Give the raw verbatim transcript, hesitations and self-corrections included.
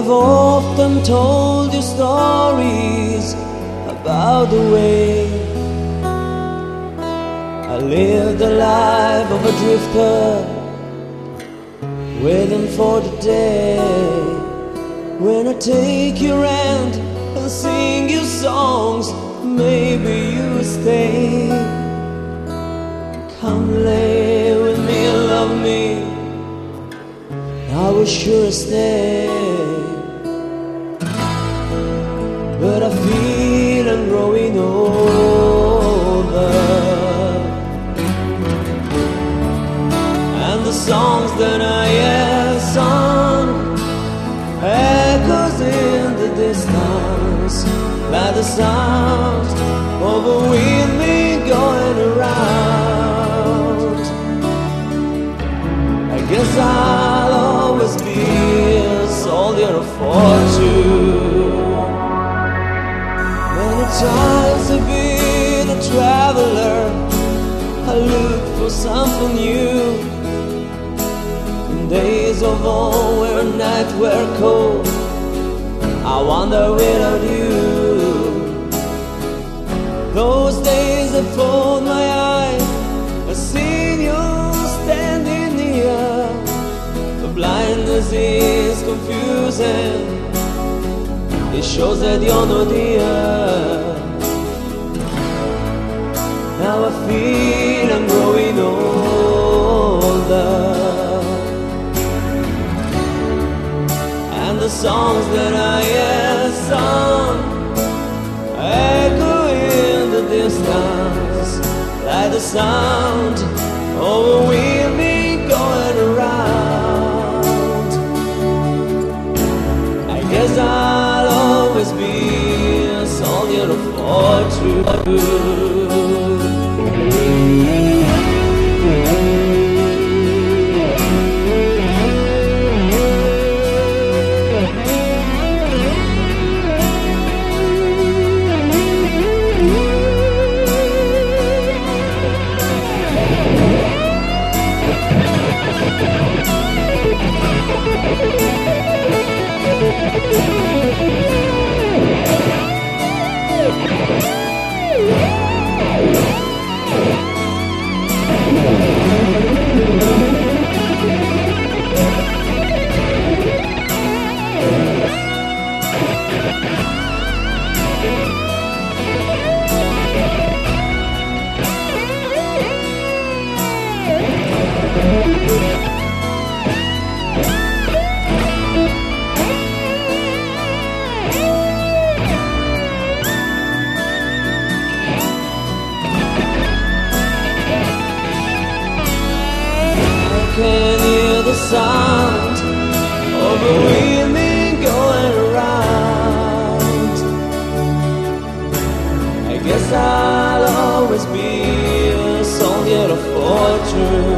have often told you stories about the way I lived the life of a drifter, waiting for the day when I take your hand and sing you songs. Maybe you stay. Come lay with me and love me, I will sure stay. But I feel I'm growing older, and the songs that I have sung echoes in the distance, like the sound of a windmill going around. I guess I'll always be a soldier of fortune. Many times I've been a traveler, I look for something new. In days of old where nights were cold, I wander without you. Those days I fold my eyes, I see you standing near. The blindness is confusing, it shows that you're not here. Now I feel I'm growing older, and the songs that I have sung echo in the distance, like the sound of a windmill going around. I guess I'll always be a soldier of fortune. I can hear the sound of a windmill going around. I guess I'll always be a soldier of fortune.